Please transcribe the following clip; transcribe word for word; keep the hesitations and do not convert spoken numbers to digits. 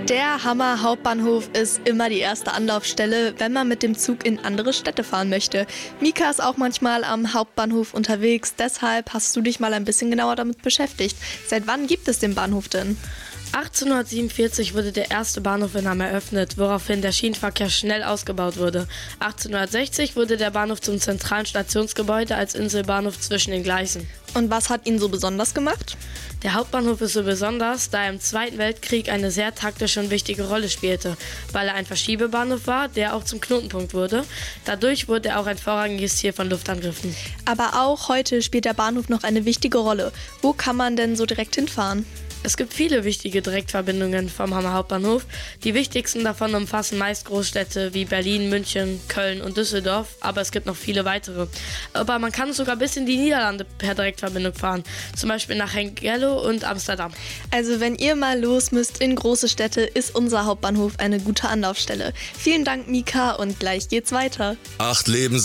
Der Hammer Hauptbahnhof ist immer die erste Anlaufstelle, wenn man mit dem Zug in andere Städte fahren möchte. Mika ist auch manchmal am Hauptbahnhof unterwegs, deshalb hast du dich mal ein bisschen genauer damit beschäftigt. Seit wann gibt es den Bahnhof denn? achtzehnhundertsiebenundvierzig wurde der erste Bahnhof in Hamm eröffnet, woraufhin der Schienenverkehr schnell ausgebaut wurde. achtzehnhundertsechzig wurde der Bahnhof zum zentralen Stationsgebäude als Inselbahnhof zwischen den Gleisen. Und was hat ihn so besonders gemacht? Der Hauptbahnhof ist so besonders, da er im Zweiten Weltkrieg eine sehr taktische und wichtige Rolle spielte, weil er ein Verschiebebahnhof war, der auch zum Knotenpunkt wurde. Dadurch wurde er auch ein vorrangiges Ziel von Luftangriffen. Aber auch heute spielt der Bahnhof noch eine wichtige Rolle. Wo kann man denn so direkt hinfahren? Es gibt viele wichtige Direktverbindungen vom Hammer Hauptbahnhof. Die wichtigsten davon umfassen meist Großstädte wie Berlin, München, Köln und Düsseldorf, aber es gibt noch viele weitere. Aber man kann sogar bis in die Niederlande per Direktverbindung fahren, zum Beispiel nach Hengelo und Amsterdam. Also wenn ihr mal los müsst in große Städte, ist unser Hauptbahnhof eine gute Anlaufstelle. Vielen Dank, Mika, und gleich geht's weiter. Acht Leben